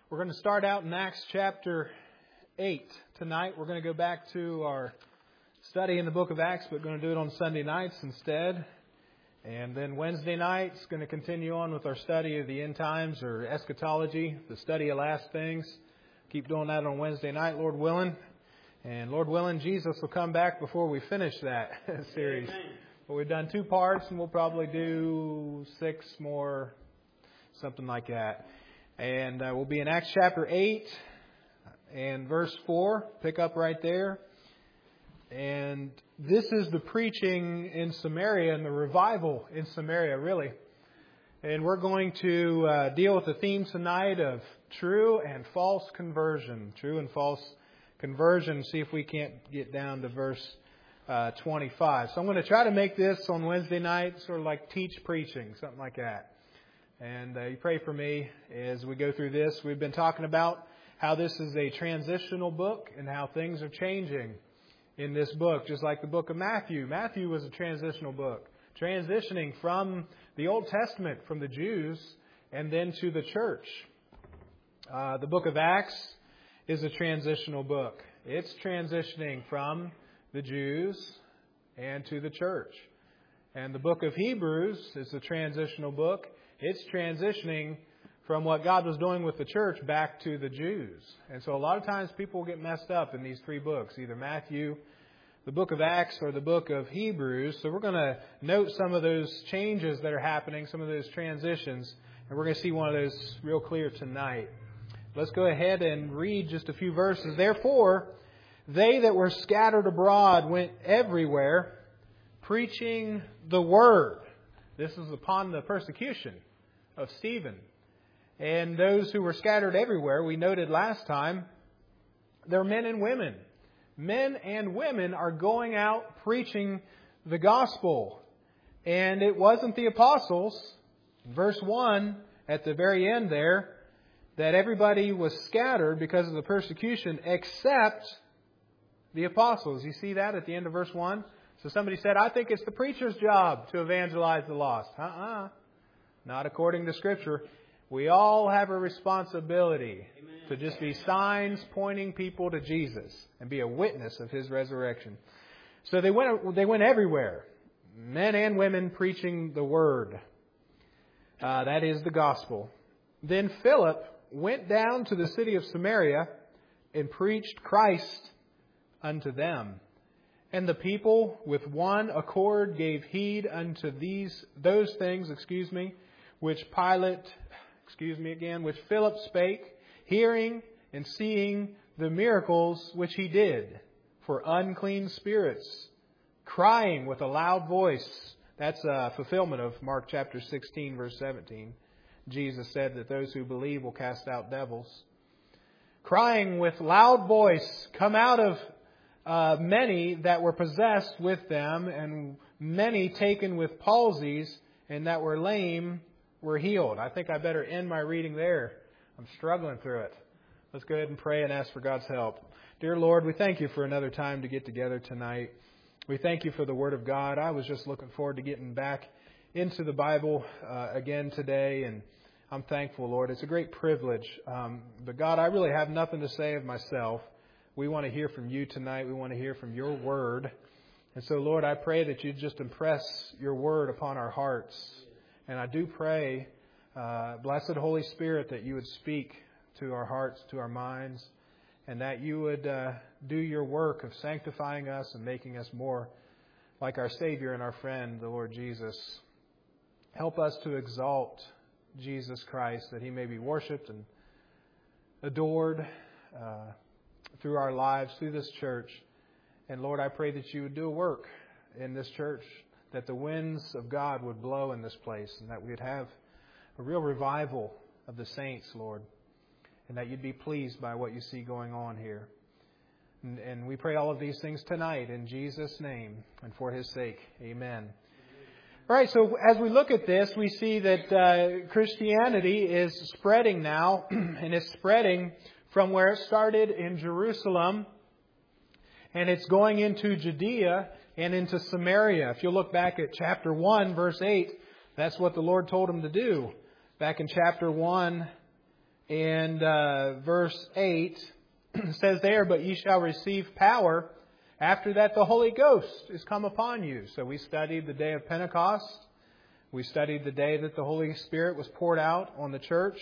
We're going to start out in Acts chapter 8 tonight. We're going to go back to our study in the book of Acts, but going to do it on Sunday nights instead. And then Wednesday nights, going to continue on with our study of the end times or eschatology, the study of last things. Keep doing that on Wednesday night, Lord willing. And Lord willing, Jesus will come back before we finish that series. Amen. But we've done 2 parts, and we'll probably do 6 more, something like that. And we'll be in Acts chapter 8 and verse 4. Pick up right there. And this is the preaching in Samaria and the revival in Samaria, really. And we're going to deal with the theme tonight of true and false conversion. True and false conversion. See if we can't get down to verse 25. So I'm going to try to make this on Wednesday night sort of like teach preaching, something like that. And you pray for me as we go through this. We've been talking about how this is a transitional book and how things are changing in this book, just like the book of Matthew. Matthew was a transitional book, transitioning from the Old Testament, from the Jews, and then to the church. The book of Acts is a transitional book. It's transitioning from the Jews and to the church. And the book of Hebrews is a transitional book. It's transitioning from what God was doing with the church back to the Jews. And so a lot of times people get messed up in these 3 books, either Matthew, the book of Acts, or the book of Hebrews. So we're going to note some of those changes that are happening, some of those transitions, and we're going to see one of those real clear tonight. Let's go ahead and read just a few verses. Therefore, they that were scattered abroad went everywhere, preaching the word. This is upon the persecution of Stephen. And those who were scattered everywhere, we noted last time, they're men and women. Men and women are going out preaching the gospel. And it wasn't the apostles. Verse 1, at the very end there, that everybody was scattered because of the persecution except the apostles. You see that at the end of verse 1? So somebody said, I think it's the preacher's job to evangelize the lost. Not according to Scripture. We all have a responsibility to just be signs pointing people to Jesus and be a witness of His resurrection. So they went everywhere, men and women preaching the word. That is the gospel. Then Philip went down to the city of Samaria and preached Christ unto them. And the people with one accord gave heed unto those things, which which Philip spake, hearing and seeing the miracles which he did for unclean spirits, crying with a loud voice. That's a fulfillment of Mark chapter 16, verse 17. Jesus said that those who believe will cast out devils. Crying with loud voice, come out of many that were possessed with them, and many taken with palsies, and that were lame were healed. I think I better end my reading there. I'm struggling through it. Let's go ahead and pray and ask for God's help. Dear Lord, we thank You for another time to get together tonight. We thank You for the Word of God. I was just looking forward to getting back into the Bible again today, and I'm thankful, Lord. It's a great privilege. But God, I really have nothing to say of myself. We want to hear from You tonight. We want to hear from Your Word. And so, Lord, I pray that You just impress Your Word upon our hearts. And I do pray, blessed Holy Spirit, that You would speak to our hearts, to our minds, and that You would do Your work of sanctifying us and making us more like our Savior and our friend, the Lord Jesus. Help us to exalt Jesus Christ, that He may be worshipped and adored through our lives, through this church. And Lord, I pray that You would do a work in this church, that the winds of God would blow in this place, and that we would have a real revival of the saints, Lord, and that You'd be pleased by what You see going on here. And we pray all of these things tonight in Jesus' name and for His sake. Amen. All right, so as we look at this, we see that Christianity is spreading now, and it's spreading from where it started in Jerusalem, and it's going into Judea and into Samaria. If you look back at chapter 1, verse 8, that's what the Lord told Him to do. Back in chapter 1 And verse 8 says there, "But ye shall receive power. After that the Holy Ghost is come upon you." So we studied the day of Pentecost. We studied the day that the Holy Spirit was poured out on the church.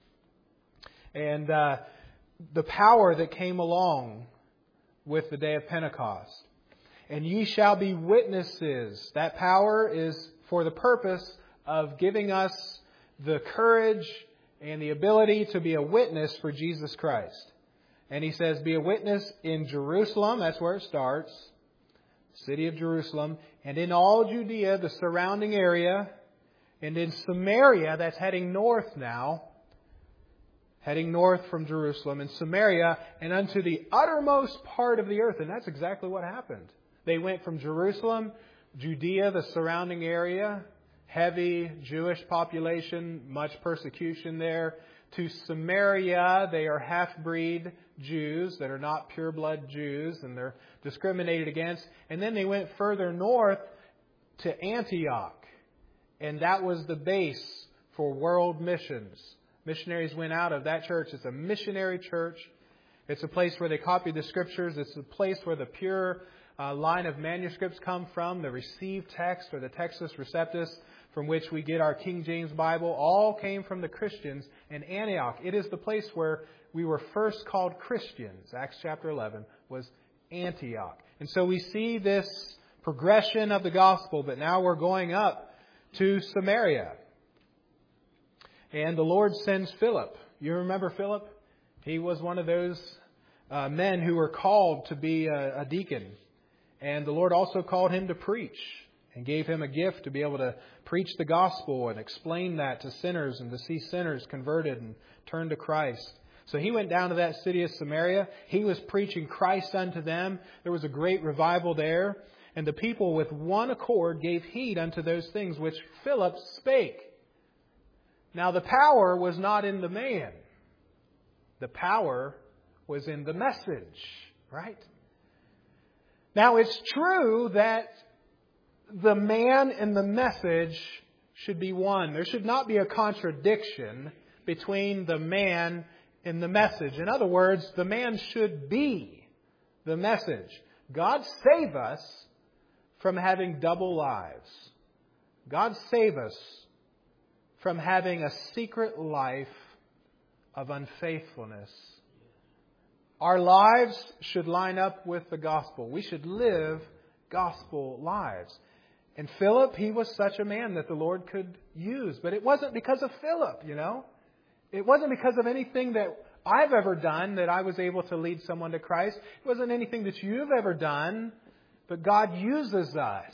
And the power that came along with the day of Pentecost. "And ye shall be witnesses." That power is for the purpose of giving us the courage and the ability to be a witness for Jesus Christ. And he says, "Be a witness in Jerusalem," that's where it starts, city of Jerusalem, "and in all Judea, the surrounding area, and in Samaria," that's heading north now, heading north from Jerusalem, "in Samaria, and unto the uttermost part of the earth." And that's exactly what happened. They went from Jerusalem, Judea, the surrounding area, heavy Jewish population, much persecution there, to Samaria. They are half-breed Jews that are not pure-blood Jews, and they're discriminated against. And then they went further north to Antioch, and that was the base for world missions. Missionaries went out of that church. It's a missionary church. It's a place where they copied the Scriptures. It's a place where the pure line of manuscripts come from. The received text, or the Textus Receptus, from which we get our King James Bible, all came from the Christians in Antioch. It is the place where we were first called Christians. Acts chapter 11 was Antioch. And so we see this progression of the gospel, but now we're going up to Samaria. And the Lord sends Philip. You remember Philip? He was one of those men who were called to be a deacon. And the Lord also called him to preach and gave him a gift to be able to preach the gospel and explain that to sinners and to see sinners converted and turn to Christ. So he went down to that city of Samaria. He was preaching Christ unto them. There was a great revival there. And the people with one accord gave heed unto those things which Philip spake. Now the power was not in the man. The power was in the message, right? Now it's true that the man and the message should be one. There should not be a contradiction between the man and the message. In other words, the man should be the message. God save us from having double lives. God save us from having a secret life of unfaithfulness. Our lives should line up with the gospel. We should live gospel lives. And Philip, he was such a man that the Lord could use. But it wasn't because of Philip, you know. It wasn't because of anything that I've ever done that I was able to lead someone to Christ. It wasn't anything that you've ever done. But God uses us.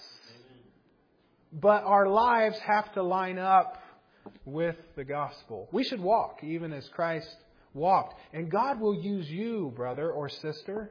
But our lives have to line up with the gospel. We should walk even as Christ walked. And God will use you, brother or sister.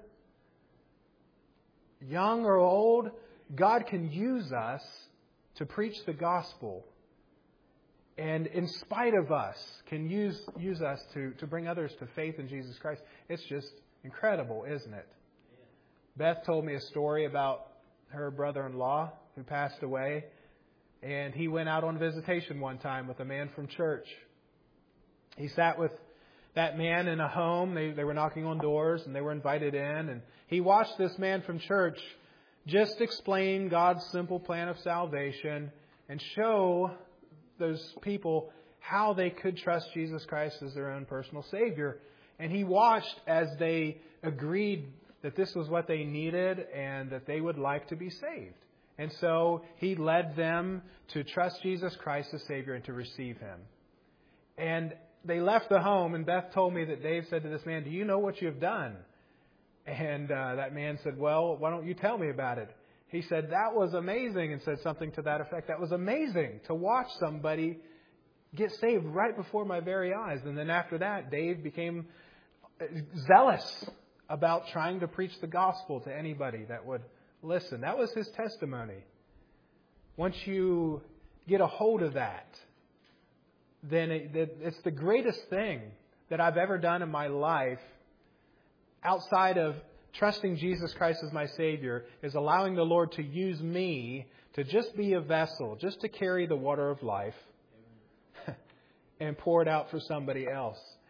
Young or old, God can use us to preach the gospel. And in spite of us, can use us to bring others to faith in Jesus Christ. It's just incredible, isn't it? Beth told me a story about her brother-in-law who passed away. And he went out on visitation one time with a man from church. He sat with that man in a home. They were knocking on doors and they were invited in. And he watched this man from church just explain God's simple plan of salvation and show those people how they could trust Jesus Christ as their own personal Savior. And he watched as they agreed that this was what they needed and that they would like to be saved. And so he led them to trust Jesus Christ as Savior and to receive Him. And they left the home, and Beth told me that Dave said to this man, "Do you know what you've done?" And that man said, "Well, why don't you tell me about it?" He said, "That was amazing," and said something to that effect. That was amazing to watch somebody get saved right before my very eyes. And then after that, Dave became zealous about trying to preach the gospel to anybody that would listen. That was his testimony. Once you get a hold of that, then it's the greatest thing that I've ever done in my life outside of trusting Jesus Christ as my Savior, is allowing the Lord to use me to just be a vessel, just to carry the water of life and pour it out for somebody else.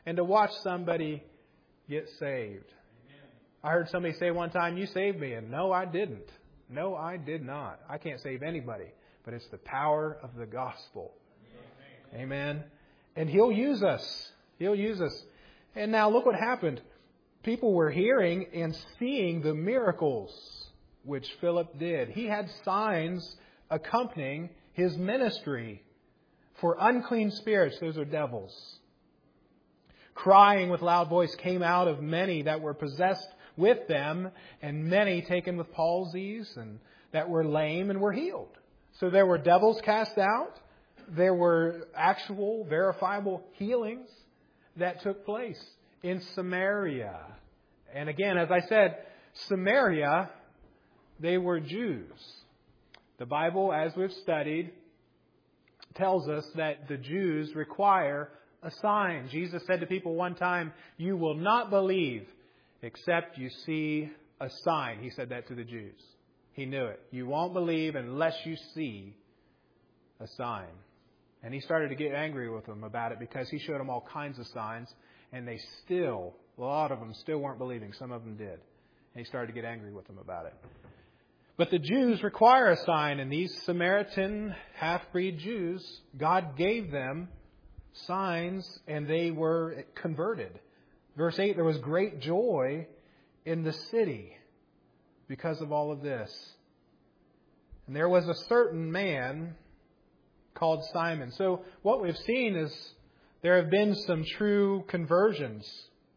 and to watch somebody get saved. I heard somebody say one time, "You saved me," and no, I didn't. No, I did not. I can't save anybody, but it's the power of the gospel. Amen. And He'll use us. He'll use us. And now look what happened. People were hearing and seeing the miracles which Philip did. He had signs accompanying His ministry. For unclean spirits, those are devils, crying with loud voice came out of many that were possessed with them, and many taken with palsies and that were lame and were healed. So there were devils cast out. There were actual, verifiable healings that took place in Samaria. And again, as I said, Samaria, they were Jews. The Bible, as we've studied, tells us that the Jews require a sign. Jesus said to people one time, "You will not believe except you see a sign." He said that to the Jews. He knew it. You won't believe unless you see a sign. And He started to get angry with them about it because He showed them all kinds of signs, and they still, a lot of them still weren't believing. Some of them did. And He started to get angry with them about it. But the Jews require a sign, and these Samaritan half-breed Jews, God gave them signs, and they were converted. Verse 8, there was great joy in the city because of all of this. And there was a certain man called Simon. So what we've seen is there have been some true conversions.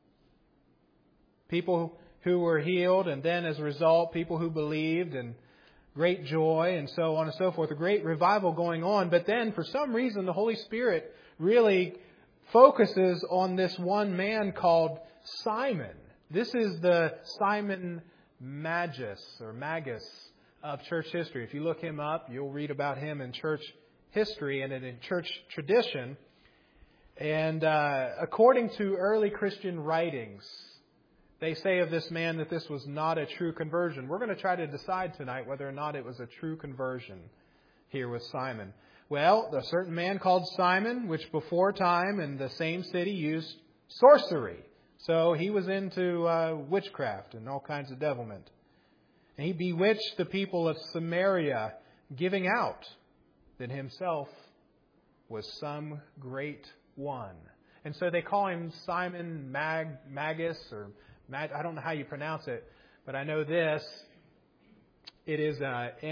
People who were healed, and then as a result, people who believed, and great joy, and so on and so forth. A great revival going on. But then, for some reason, the Holy Spirit really focuses on this one man called Simon. This is the Simon Magus of church history. If you look him up, you'll read about him in church history and in church tradition. And according to early Christian writings, they say of this man that this was not a true conversion. We're going to try to decide tonight whether or not it was a true conversion here with Simon. Well, a certain man called Simon, which before time in the same city used sorcery. So he was into witchcraft and all kinds of devilment. And he bewitched the people of Samaria, giving out that himself was some great one. And so they call him Simon Magus, or I don't know how you pronounce it, but I know this. It is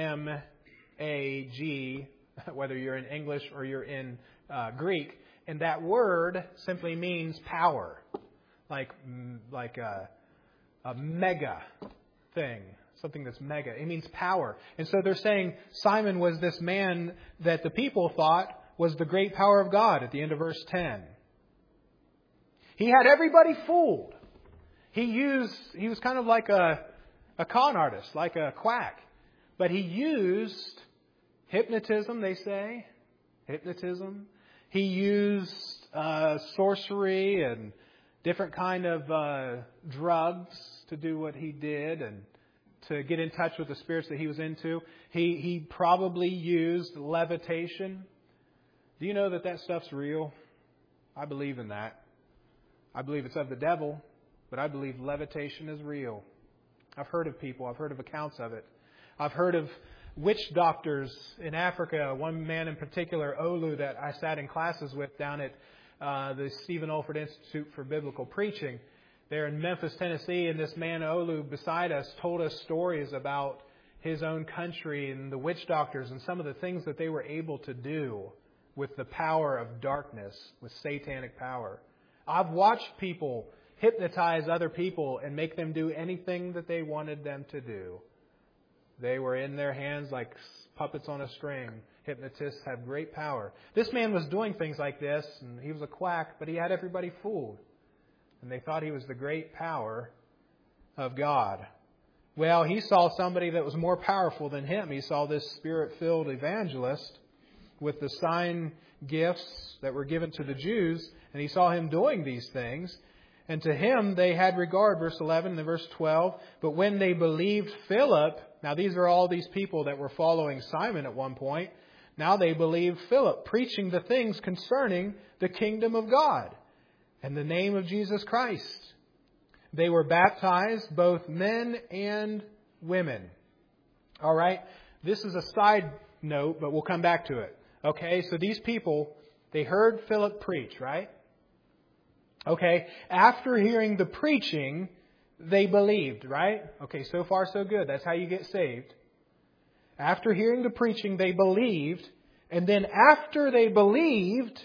M-A-G, whether you're in English or you're in Greek. And that word simply means power, like a mega thing, something that's mega. It means power. And so they're saying Simon was this man that the people thought was the great power of God at the end of verse 10. He had everybody fooled. He was kind of like a con artist, like a quack. But he used hypnotism, they say. Hypnotism. He used sorcery and different kind of drugs to do what he did and to get in touch with the spirits that he was into. He probably used levitation. Do you know that stuff's real? I believe in that. I believe it's of the devil, but I believe levitation is real. I've heard of accounts of it. I've heard of witch doctors in Africa. One man in particular, Olu, that I sat in classes with down at the Stephen Olford Institute for Biblical Preaching there in Memphis, Tennessee. And this man, Olu, beside us, told us stories about his own country and the witch doctors and some of the things that they were able to do with the power of darkness, with satanic power. I've watched people hypnotize other people and make them do anything that they wanted them to do. They were in their hands like puppets on a string. Hypnotists have great power. This man was doing things like this, and he was a quack, but he had everybody fooled. And they thought he was the great power of God. Well, he saw somebody that was more powerful than him. He saw this Spirit-filled evangelist with the sign gifts that were given to the Jews, and he saw him doing these things. And to him they had regard, verse 11 and verse 12. But when they believed Philip, now these are all these people that were following Simon at one point. Now they believed Philip, preaching the things concerning the kingdom of God. in the name of Jesus Christ. They were baptized, both men and women. All right? This is a side note, but we'll come back to it. Okay, so these people, they heard Philip preach, right? Okay, after hearing the preaching, they believed, right? Okay, so far so good. That's how you get saved. After hearing the preaching, they believed. And then after they believed,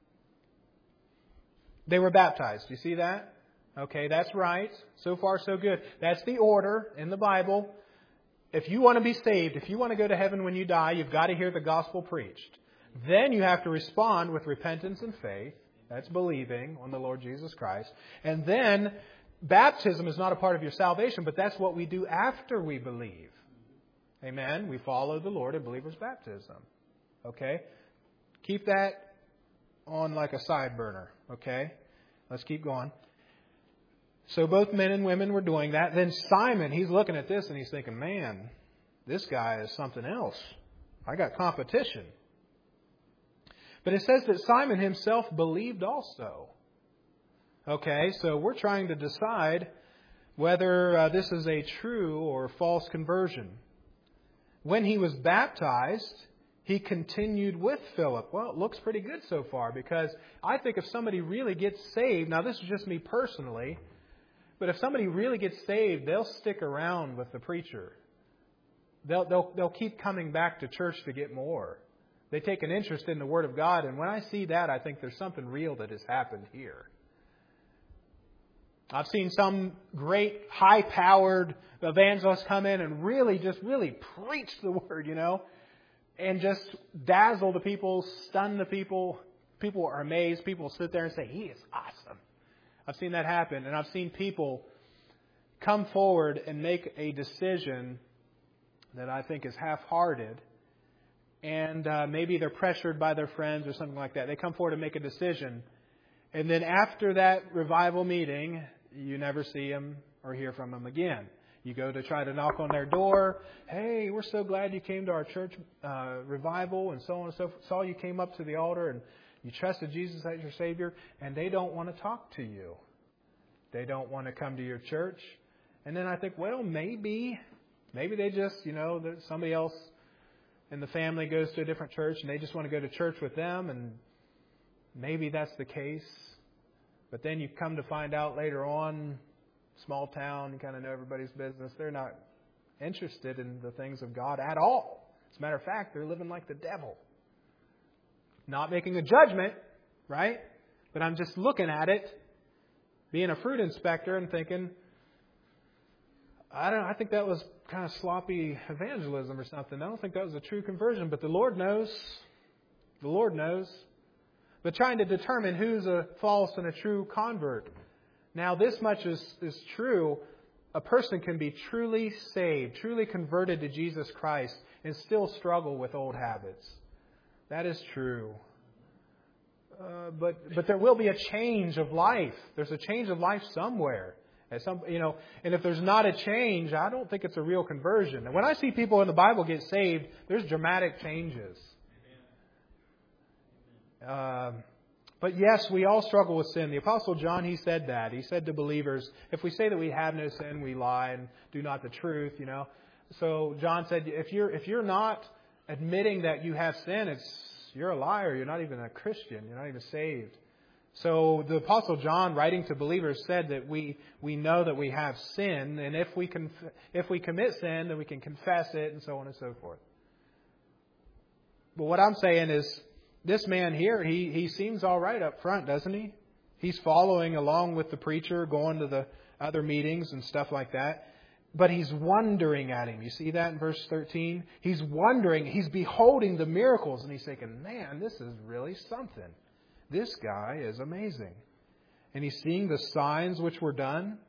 they were baptized. You see that? Okay, that's right. So far so good. That's the order in the Bible. If you want to be saved, if you want to go to heaven when you die, you've got to hear the gospel preached. Then you have to respond with repentance and faith. That's believing on the Lord Jesus Christ. And then baptism is not a part of your salvation, but that's what we do after we believe. Amen? We follow the Lord in believer's baptism. Okay? Keep that on like a side burner. Okay? Let's keep going. So both men and women were doing that. Then Simon, he's looking at this and he's thinking, man, this guy is something else. I got competition. But it says that Simon himself believed also. Okay, so we're trying to decide whether this is a true or false conversion. When he was baptized, he continued with Philip. Well, it looks pretty good so far, because I think if somebody really gets saved, now this is just me personally, but if somebody really gets saved, they'll stick around with the preacher. They'll keep coming back to church to get more. They take an interest in the Word of God, and when I see that, I think there's something real that has happened here. I've seen some great, high-powered evangelists come in and really preach the Word, and just dazzle the people, stun the people. People are amazed. People sit there and say, he is awesome. I've seen that happen, and I've seen people come forward and make a decision that I think is half-hearted, and maybe they're pressured by their friends or something like that. They come forward and make a decision, and then after that revival meeting, you never see them or hear from them again. You go to try to knock on their door. Hey, we're so glad you came to our church revival and so on and so forth. Saw you came up to the altar and you trusted Jesus as your Savior, and they don't want to talk to you. They don't want to come to your church. And then I think, well, maybe they just, somebody else in the family goes to a different church and they just want to go to church with them, and maybe that's the case. But then you come to find out later on, small town, you kind of know everybody's business. They're not interested in the things of God at all. As a matter of fact, they're living like the devil. Not making a judgment, right? But I'm just looking at it, being a fruit inspector, and thinking, I think that was kind of sloppy evangelism or something. I don't think that was a true conversion, but the Lord knows. The Lord knows. But trying to determine who's a false and a true convert. Now, this much is true. A person can be truly saved, truly converted to Jesus Christ, and still struggle with old habits. That is true. But there will be a change of life. There's a change of life somewhere. And if there's not a change, I don't think it's a real conversion. And when I see people in the Bible get saved, there's dramatic changes. But yes, we all struggle with sin. The Apostle John, he said that. He said to believers, if we say that we have no sin, we lie and do not the truth, So John said, if you're not admitting that you have sin, you're a liar. You're not even a Christian. You're not even saved. So the Apostle John, writing to believers, said that we know that we have sin, and if we commit sin, then we can confess it, and so on and so forth. But what I'm saying is, this man here, he seems all right up front, doesn't he? He's following along with the preacher, going to the other meetings and stuff like that. But he's wondering at him. You see that in verse 13? He's wondering. He's beholding the miracles. And he's thinking, man, this is really something. This guy is amazing. And he's seeing the signs which were done.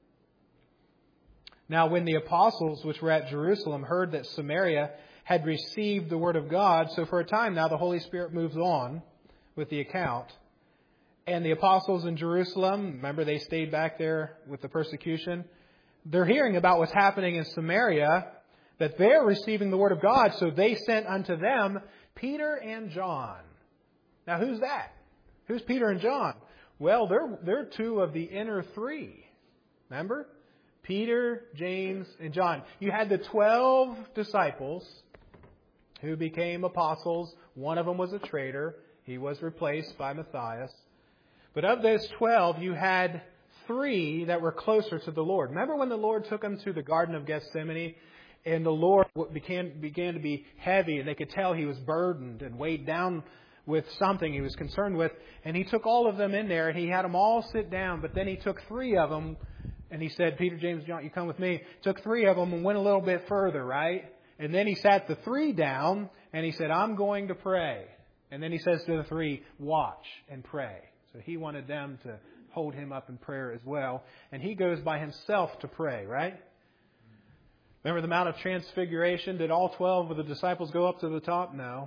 Now, when the apostles which were at Jerusalem heard that Samaria had received the word of God, so for a time now the Holy Spirit moves on with the account. And the apostles in Jerusalem, remember they stayed back there with the persecution. They're hearing about what's happening in Samaria, that they're receiving the word of God, so they sent unto them Peter and John. Now who's that? Who's Peter and John? Well, they're two of the inner three. Remember? Peter, James, and John. You had the 12 disciples who became apostles. One of them was a traitor. He was replaced by Matthias. But of those 12, you had 3 that were closer to the Lord. Remember when the Lord took them to the Garden of Gethsemane? And the Lord began to be heavy, and they could tell He was burdened and weighed down with something He was concerned with. And He took all of them in there, and He had them all sit down. But then He took 3 of them, and He said, Peter, James, John, you come with me. Took 3 of them and went a little bit further, right? And then He sat the 3 down, and He said, I'm going to pray. And then He says to the 3, watch and pray. So He wanted them to hold Him up in prayer as well. And He goes by Himself to pray, right? Remember the Mount of Transfiguration? Did all 12 of the disciples go up to the top? No.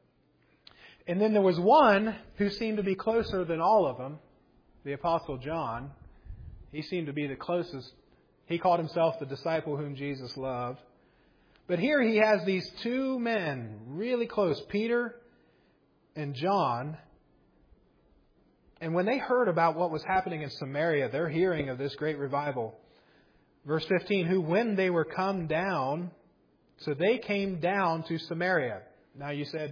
And then there was one who seemed to be closer than all of them, the Apostle John. He seemed to be the closest. He called himself the disciple whom Jesus loved. But here he has these 2 men really close, Peter and John. And when they heard about what was happening in Samaria, they're hearing of this great revival. Verse 15, who when they were come down, so they came down to Samaria. Now you say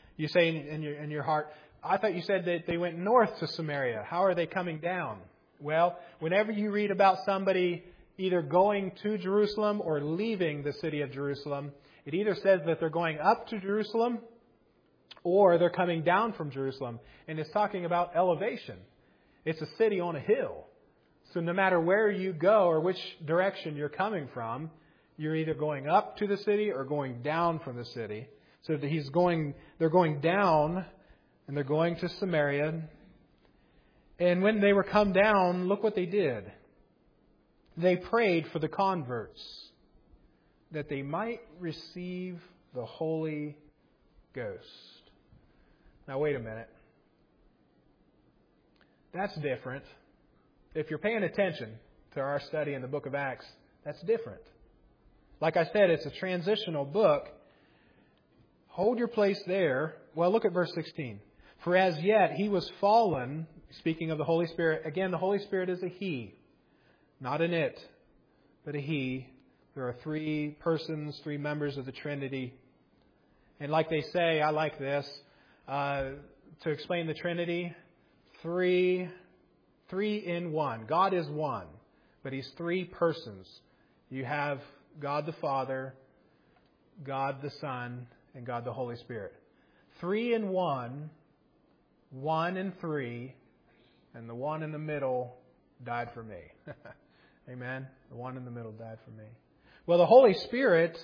in your heart, I thought you said that they went north to Samaria. How are they coming down? Well, whenever you read about somebody either going to Jerusalem or leaving the city of Jerusalem, it either says that they're going up to Jerusalem or they're coming down from Jerusalem. And it's talking about elevation. It's a city on a hill. So no matter where you go or which direction you're coming from, you're either going up to the city or going down from the city. So that they're going down and they're going to Samaria. And when they were come down, look what they did. They prayed for the converts that they might receive the Holy Ghost. Now wait a minute. That's different. If you're paying attention to our study in the book of Acts, that's different. Like I said, it's a transitional book. Hold your place there. Well, look at verse 16. For as yet he was fallen, speaking of the Holy Spirit. Again, the Holy Spirit is a He, not an it, but a He. There are 3 persons, 3 members of the Trinity. And like they say, I like this, to explain the Trinity, 3 in 1. God is one, but He's 3 persons. You have God the Father, God the Son, and God the Holy Spirit. 3 in 1, 1 in 3, and the one in the middle died for me. Amen? The one in the middle died for me. Well, the Holy Spirit,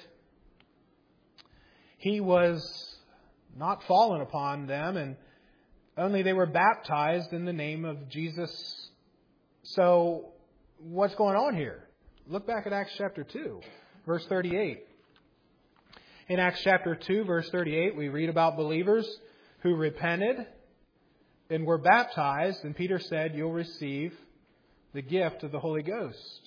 He was not fallen upon them, and only they were baptized in the name of Jesus. So, what's going on here? Look back at Acts chapter 2, verse 38. In Acts chapter 2, verse 38, we read about believers who repented and were baptized, and Peter said, you'll receive the gift of the Holy Ghost.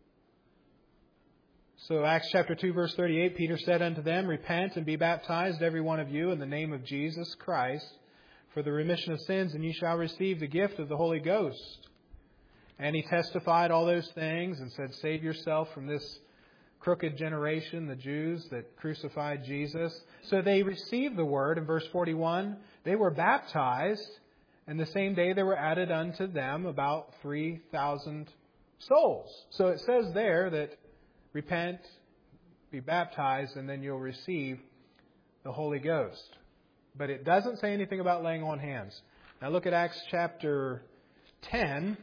So Acts chapter 2, verse 38, Peter said unto them, repent and be baptized, every one of you, in the name of Jesus Christ, for the remission of sins, and ye shall receive the gift of the Holy Ghost. And he testified all those things and said, save yourself from this crooked generation, the Jews that crucified Jesus. So they received the word. In verse 41, they were baptized, and the same day there were added unto them about 3,000 souls. So it says there that repent, be baptized, and then you'll receive the Holy Ghost. But it doesn't say anything about laying on hands. Now look at Acts chapter 10.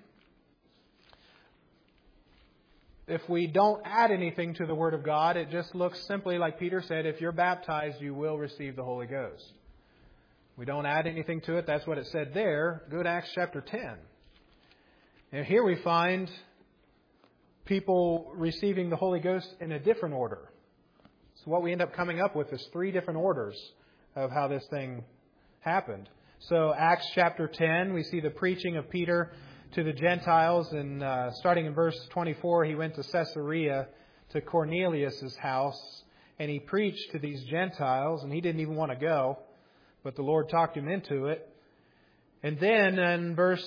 If we don't add anything to the Word of God, it just looks simply like Peter said, if you're baptized, you will receive the Holy Ghost. We don't add anything to it. That's what it said there. Go to Acts chapter 10. And here we find people receiving the Holy Ghost in a different order. So what we end up coming up with is 3 different orders of how this thing happened. So Acts chapter 10, we see the preaching of Peter to the Gentiles. And starting in verse 24, he went to Caesarea to Cornelius' house. And he preached to these Gentiles. And he didn't even want to go, but the Lord talked him into it. And then in verse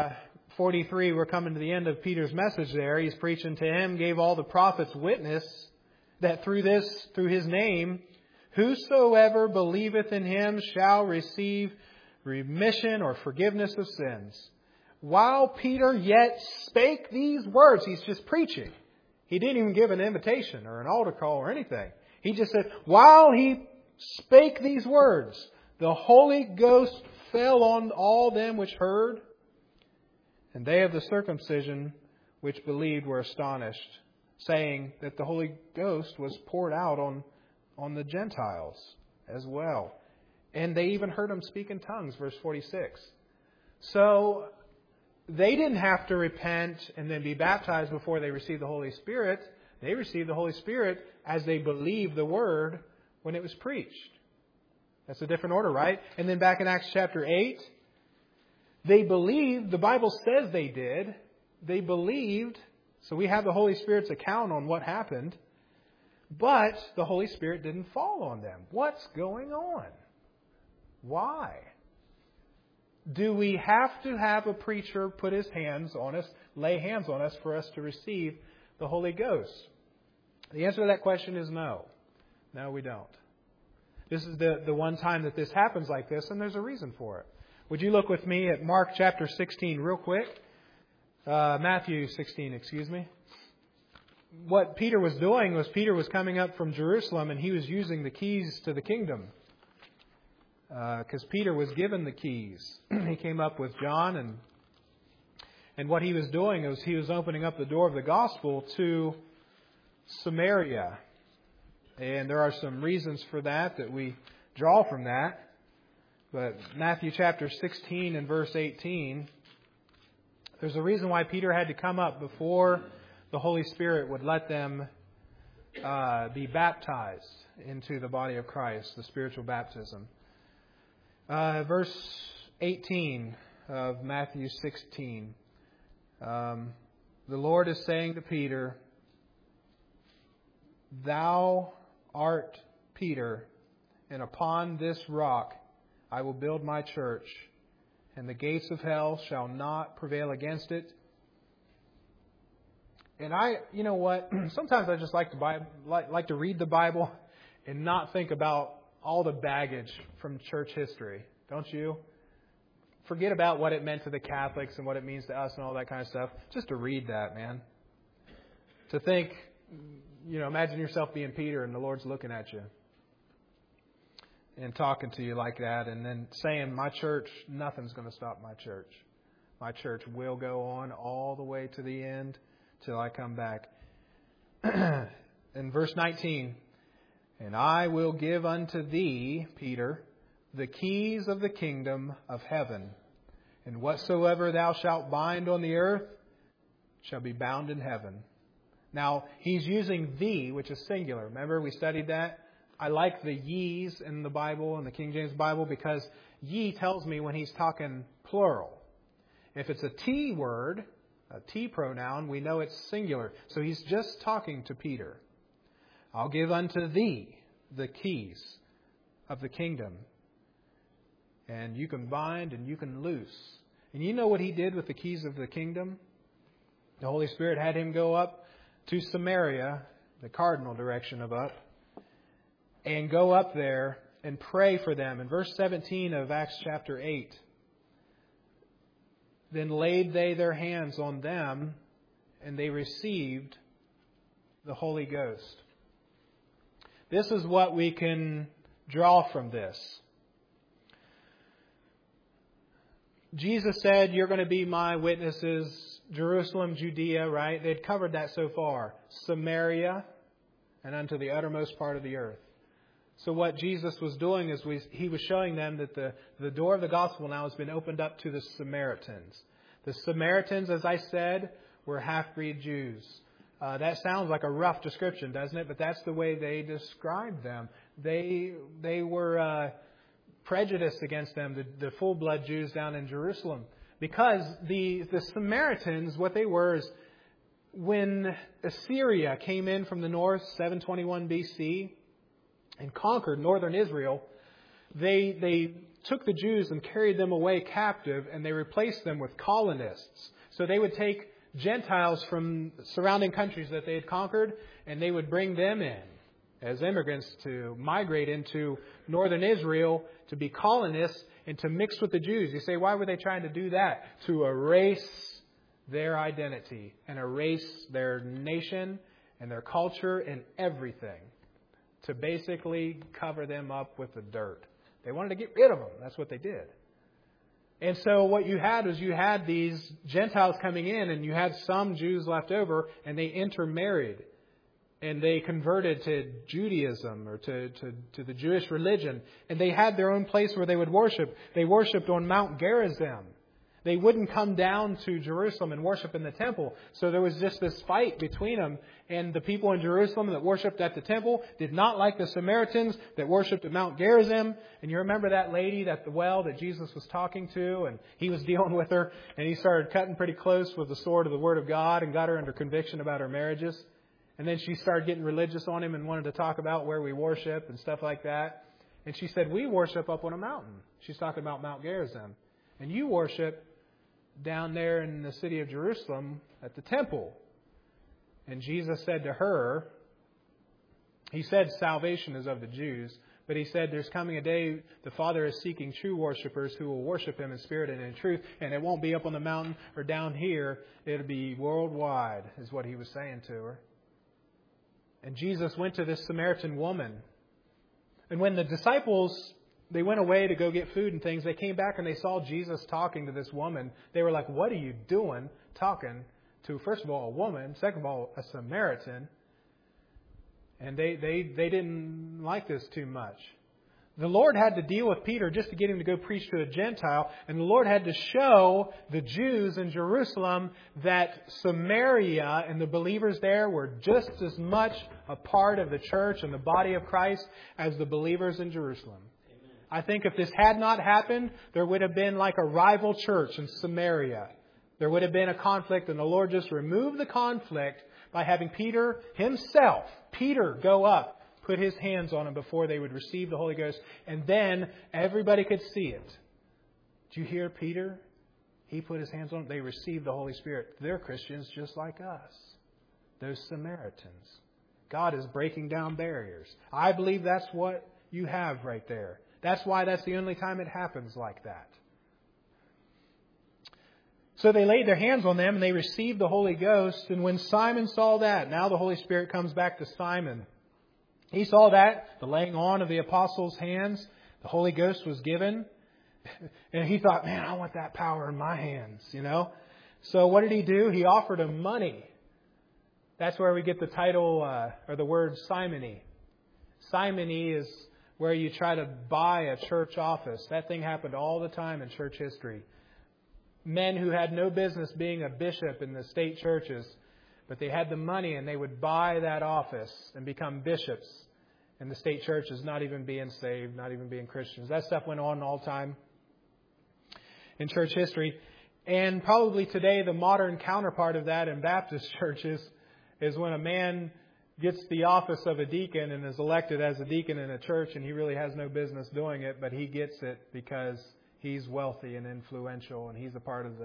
43, we're coming to the end of Peter's message there. He's preaching to him, gave all the prophets witness that through his name, whosoever believeth in him shall receive remission or forgiveness of sins. While Peter yet spake these words, he's just preaching. He didn't even give an invitation or an altar call or anything. He just said, while he spake these words, the Holy Ghost fell on all them which heard, and they of the circumcision which believed were astonished, saying that the Holy Ghost was poured out on the Gentiles as well. And they even heard him speak in tongues, verse 46. So they didn't have to repent and then be baptized before they received the Holy Spirit. They received the Holy Spirit as they believed the Word when it was preached. That's a different order, right? And then back in Acts chapter 8, they believed, the Bible says they did. They believed, so we have the Holy Spirit's account on what happened, but the Holy Spirit didn't fall on them. What's going on? Why? Do we have to have a preacher put his hands on us, lay hands on us for us to receive the Holy Ghost? The answer to that question is no. No, we don't. This is the one time that this happens like this, and there's a reason for it. Would you look with me at Mark chapter 16 real quick? Matthew 16, excuse me. What Peter was doing was Peter was coming up from Jerusalem, and he was using the keys to the kingdom. Because Peter was given the keys. He came up with John, and what he was doing was he was opening up the door of the gospel to Samaria. And there are some reasons for that we draw from that. But Matthew chapter 16 and verse 18, there's a reason why Peter had to come up before the Holy Spirit would let them be baptized into the body of Christ, the spiritual baptism. Verse 18 of Matthew 16. The Lord is saying to Peter, "Thou art Peter, and upon this rock I will build my church, and the gates of hell shall not prevail against it." And you know what? Sometimes I just like to read the Bible and not think about all the baggage from church history. Don't you? Forget about what it meant to the Catholics and what it means to us and all that kind of stuff. Just to read that, man. To think, imagine yourself being Peter and the Lord's looking at you and talking to you like that, and then saying, my church, nothing's going to stop my church. My church will go on all the way to the end till I come back. In verse 19, "And I will give unto thee, Peter, the keys of the kingdom of heaven. And whatsoever thou shalt bind on the earth shall be bound in heaven." Now, he's using "thee," which is singular. Remember, we studied that? I like the "ye's" in the Bible, in the King James Bible, because "ye" tells me when he's talking plural. If it's a "t" word, a "t" pronoun, we know it's singular. So he's just talking to Peter. "I'll give unto thee the keys of the kingdom. And you can bind and you can loose." And you know what he did with the keys of the kingdom? The Holy Spirit had him go up to Samaria, the cardinal direction of up, and go up there and pray for them. In verse 17 of Acts chapter 8, "Then laid they their hands on them, and they received the Holy Ghost." This is what we can draw from this. Jesus said, "You're going to be my witnesses, Jerusalem, Judea," right? They'd covered that so far. "Samaria, and unto the uttermost part of the earth." So what Jesus was doing is he was showing them that the door of the gospel now has been opened up to the Samaritans. The Samaritans, as I said, were half-breed Jews. That sounds like a rough description, doesn't it? But that's the way they described them. They were prejudiced against them, the full-blood Jews down in Jerusalem. Because the Samaritans, what they were is, when Assyria came in from the north, 721 BC, and conquered northern Israel, they took the Jews and carried them away captive, and they replaced them with colonists. So they would take Gentiles from surrounding countries that they had conquered, and they would bring them in as immigrants to migrate into northern Israel to be colonists and to mix with the Jews. You say, why were they trying to do that? To erase their identity and erase their nation and their culture and everything. To basically cover them up with the dirt. They wanted to get rid of them. That's what they did. And so what you had was you had these Gentiles coming in, and you had some Jews left over, and they intermarried. And they converted to Judaism or to the Jewish religion. And they had their own place where they would worship. They worshipped on Mount Gerizim. They wouldn't come down to Jerusalem and worship in the temple. So there was just this fight between them. And the people in Jerusalem that worshipped at the temple did not like the Samaritans that worshipped at Mount Gerizim. And you remember that lady at the well that Jesus was talking to, and he was dealing with her, and he started cutting pretty close with the sword of the Word of God and got her under conviction about her marriages. And then she started getting religious on him and wanted to talk about where we worship and stuff like that. And she said, we worship up on a mountain. She's talking about Mount Gerizim. And you worship down there in the city of Jerusalem at the temple. And Jesus said to her, he said salvation is of the Jews, but he said there's coming a day the Father is seeking true worshipers who will worship Him in spirit and in truth, and it won't be up on the mountain or down here. It'll be worldwide, is what He was saying to her. And Jesus went to this Samaritan woman. And when the disciples, they went away to go get food and things, they came back and they saw Jesus talking to this woman. They were like, what are you doing talking to, first of all, a woman, second of all, a Samaritan? And they didn't like this too much. The Lord had to deal with Peter just to get him to go preach to a Gentile. And the Lord had to show the Jews in Jerusalem that Samaria and the believers there were just as much a part of the church and the body of Christ as the believers in Jerusalem. Amen. I think if this had not happened, there would have been like a rival church in Samaria. There would have been a conflict, and the Lord just removed the conflict by having Peter himself, go up, put his hands on them before they would receive the Holy Ghost. And then everybody could see it. Did you hear Peter? He put his hands on them. They received the Holy Spirit. They're Christians just like us. Those Samaritans. God is breaking down barriers. I believe that's what you have right there. That's why that's the only time it happens like that. So they laid their hands on them and they received the Holy Ghost. And when Simon saw that, now the Holy Spirit comes back to Simon. He saw that, the laying on of the apostles' hands, the Holy Ghost was given. And he thought, man, I want that power in my hands, you know. So what did he do? He offered them money. That's where we get the title or the word simony. Simony is where you try to buy a church office. That thing happened all the time in church history. Men who had no business being a bishop in the state churches, but they had the money and they would buy that office and become bishops in the state churches, not even being saved, not even being Christians. That stuff went on all the time in church history. And probably today the modern counterpart of that in Baptist churches is when a man gets the office of a deacon and is elected as a deacon in a church, and he really has no business doing it, but he gets it because he's wealthy and influential, and he's a part of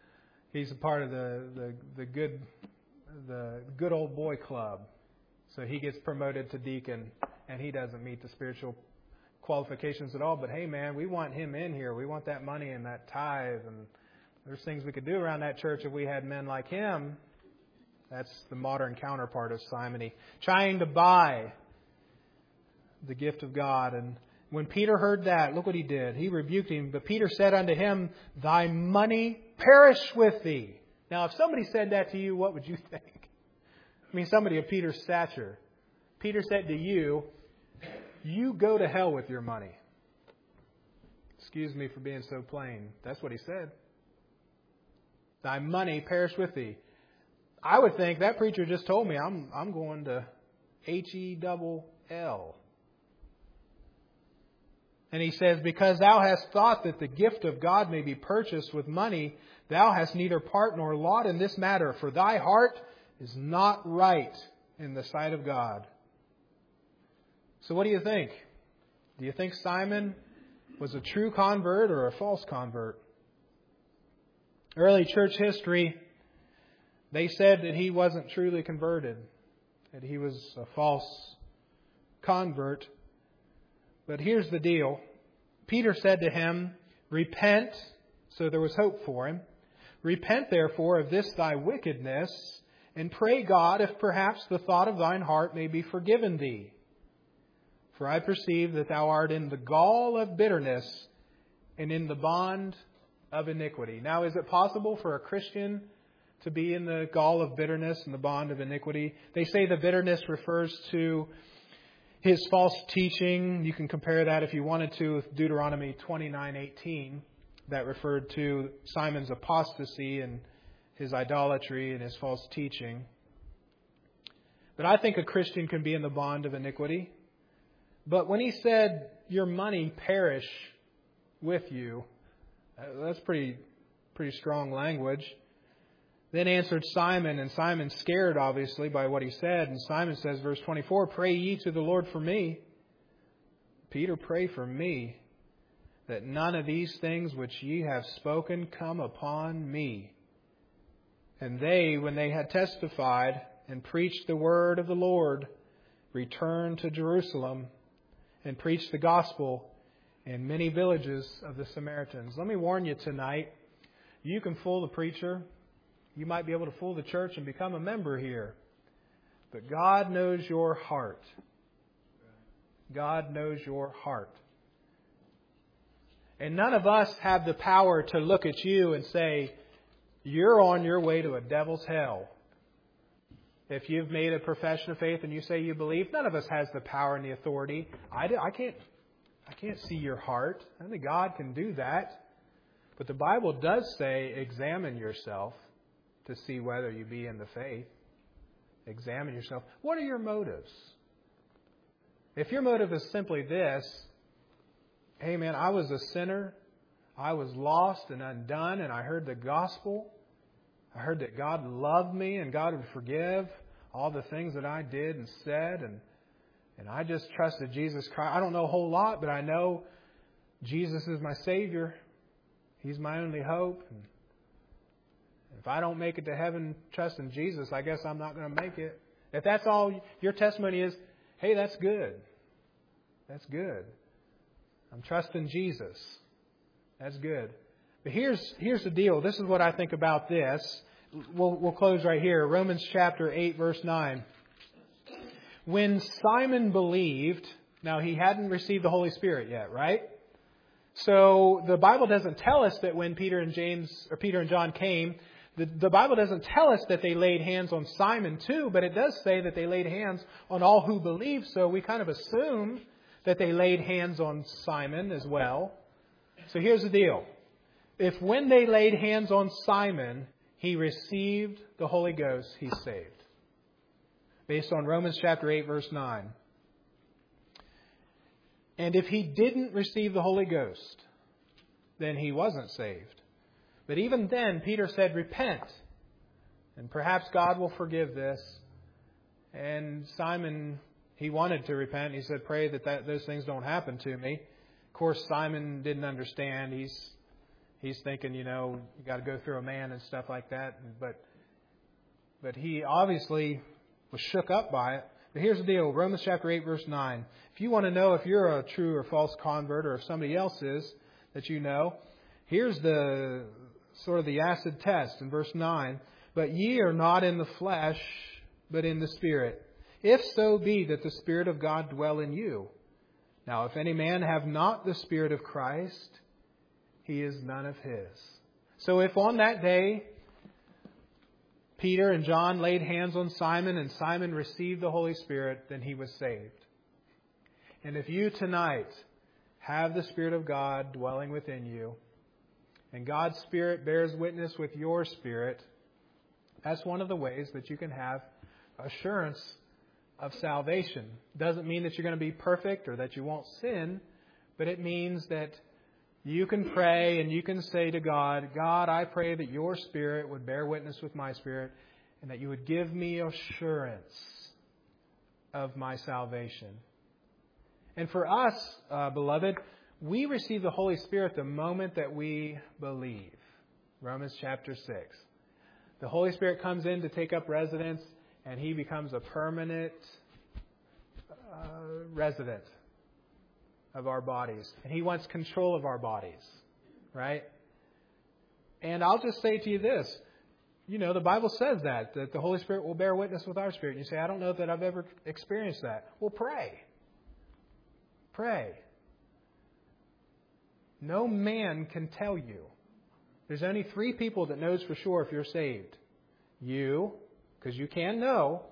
the good old boy club. So he gets promoted to deacon, and he doesn't meet the spiritual qualifications at all. But hey, man, we want him in here. We want that money and that tithe, and there's things we could do around that church if we had men like him. That's the modern counterpart of simony, trying to buy the gift of God. And when Peter heard that, look what he did. He rebuked him. But Peter said unto him, thy money perish with thee. Now, if somebody said that to you, what would you think? I mean, somebody of Peter's stature. Peter said to you, you go to hell with your money. Excuse me for being so plain. That's what he said. Thy money perish with thee. I would think that preacher just told me I'm going to HELL. And he says, because thou hast thought that the gift of God may be purchased with money, thou hast neither part nor lot in this matter, for thy heart is not right in the sight of God. So what do you think? Do you think Simon was a true convert or a false convert. Early church history, they said that he wasn't truly converted, that he was a false convert. But here's the deal. Peter said to him, "Repent," so there was hope for him. "Repent therefore of this thy wickedness, and pray God if perhaps the thought of thine heart may be forgiven thee. For I perceive that thou art in the gall of bitterness and in the bond of iniquity." Now, is it possible for a Christian to be in the gall of bitterness and the bond of iniquity? They say the bitterness refers to his false teaching. You can compare that, if you wanted to, with Deuteronomy 29:18. That referred to Simon's apostasy and his idolatry and his false teaching. But I think a Christian can be in the bond of iniquity. But when he said, "Your money perish with you," that's pretty strong language. Then answered Simon, and Simon's scared, obviously, by what he said. And Simon says, verse 24, "Pray ye to the Lord for me." Peter, "Pray for me, that none of these things which ye have spoken come upon me." And they, when they had testified and preached the word of the Lord, returned to Jerusalem and preached the gospel in many villages of the Samaritans. Let me warn you tonight, you can fool the preacher. You might be able to fool the church and become a member here. But God knows your heart. God knows your heart. And none of us have the power to look at you and say, "You're on your way to a devil's hell." If you've made a profession of faith and you say you believe, none of us has the power and the authority. I can't see your heart. Only God can do that. But the Bible does say, examine yourself to see whether you be in the faith. Examine yourself. What are your motives? If your motive is simply this, "Hey man, I was a sinner. I was lost and undone, and I heard the gospel. I heard that God loved me and God would forgive all the things that I did and said, and I just trusted Jesus Christ. I don't know a whole lot, but I know Jesus is my Savior. He's my only hope. And if I don't make it to heaven trusting Jesus, I guess I'm not going to make it." If that's all your testimony is, hey, that's good. That's good. I'm trusting Jesus. That's good. But here's the deal. This is what I think about this. We'll close right here. Romans chapter 8, verse 9. When Simon believed, now he hadn't received the Holy Spirit yet, right? So the Bible doesn't tell us that when Peter and John came, the Bible doesn't tell us that they laid hands on Simon too, but it does say that they laid hands on all who believed. So we kind of assume that they laid hands on Simon as well. So here's the deal. If when they laid hands on Simon, he received the Holy Ghost, he's saved. Based on Romans chapter 8, verse 9. And if he didn't receive the Holy Ghost, then he wasn't saved. But even then, Peter said, "Repent, and perhaps God will forgive this." And Simon, he wanted to repent. He said, "Pray that those things don't happen to me." Of course, Simon didn't understand. He's thinking, you got to go through a man and stuff like that. But he obviously was shook up by it. But here's the deal. Romans chapter 8, verse 9. If you want to know if you're a true or false convert, or if somebody else is that you know, here's the sort of the acid test in verse 9. "But ye are not in the flesh, but in the Spirit. If so be that the Spirit of God dwell in you. Now if any man have not the Spirit of Christ, he is none of his." So if on that day Peter and John laid hands on Simon and Simon received the Holy Spirit, then he was saved. And if you tonight have the Spirit of God dwelling within you, and God's Spirit bears witness with your spirit, that's one of the ways that you can have assurance of salvation. Doesn't mean that you're going to be perfect or that you won't sin, but it means that you can pray and you can say to God, "God, I pray that your Spirit would bear witness with my spirit and that you would give me assurance of my salvation." And for us, beloved, We receive the Holy Spirit the moment that we believe. Romans chapter 6. The Holy Spirit comes in to take up residence, and He becomes a permanent resident of our bodies. And He wants control of our bodies. Right? And I'll just say to you this. You know, the Bible says that the Holy Spirit will bear witness with our spirit. You say, I don't know that I've ever experienced that. Well, pray. Pray. No man can tell you. There's only 3 people that knows for sure if you're saved. You, because you can know,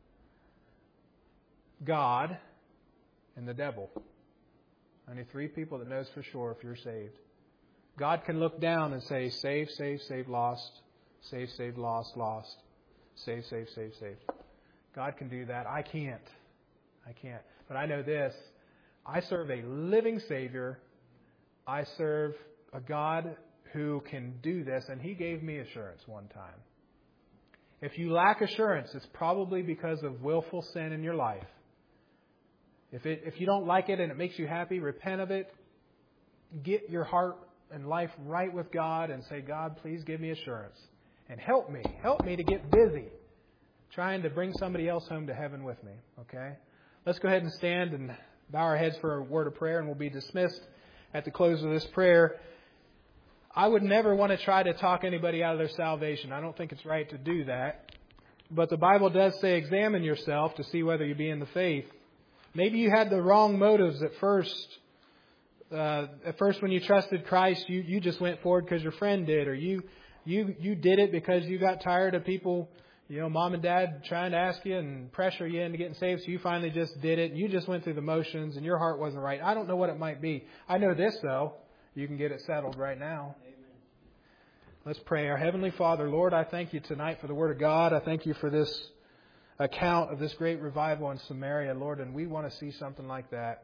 God, and the devil. Only 3 people that knows for sure if you're saved. God can look down and say, save, save, save, lost. Save, save, lost, lost. Save, save, save, save. God can do that. I can't. But I know this. I serve a living Savior. I serve a God who can do this. And He gave me assurance one time. If you lack assurance, it's probably because of willful sin in your life. If you don't like it and it makes you happy, repent of it. Get your heart and life right with God and say, God, please give me assurance. And help me. Help me to get busy trying to bring somebody else home to heaven with me. Okay? Let's go ahead and stand and bow our heads for a word of prayer, and we'll be dismissed at the close of this prayer. I would never want to try to talk anybody out of their salvation. I don't think it's right to do that. But the Bible does say examine yourself to see whether you be in the faith. Maybe you had the wrong motives at first. At first when you trusted Christ, you just went forward because your friend did, or you did it because you got tired of people, mom and dad trying to ask you and pressure you into getting saved. So you finally just did it. You just went through the motions and your heart wasn't right. I don't know what it might be. I know this, though. You can get it settled right now. Amen. Let's pray. Our Heavenly Father, Lord, I thank You tonight for the Word of God. I thank You for this account of this great revival in Samaria, Lord. And we want to see something like that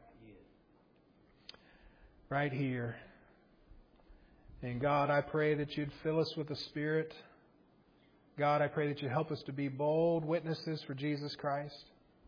right here. And God, I pray that You'd fill us with the Spirit. God, I pray that You help us to be bold witnesses for Jesus Christ.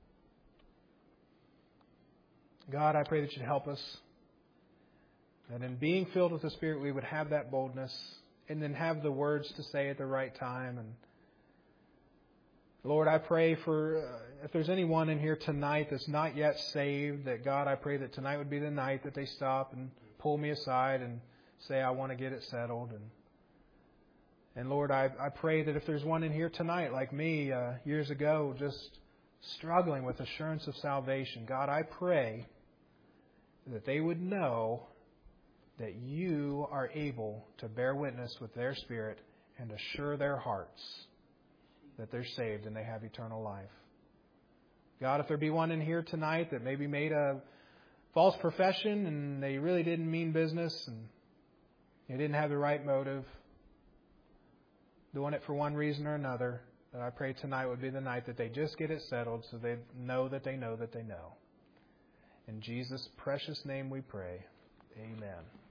God, I pray that You'd help us. And in being filled with the Spirit, we would have that boldness and then have the words to say at the right time. And Lord, I pray for if there's anyone in here tonight that's not yet saved, that God, I pray that tonight would be the night that they stop and pull me aside and say, I want to get it settled. And Lord, I pray that if there's one in here tonight like me years ago, just struggling with assurance of salvation, God, I pray that they would know that You are able to bear witness with their spirit and assure their hearts that they're saved and they have eternal life. God, if there be one in here tonight that maybe made a false profession and they really didn't mean business and they didn't have the right motive, doing it for one reason or another, that I pray tonight would be the night that they just get it settled so they know that they know that they know. In Jesus' precious name we pray. Amen.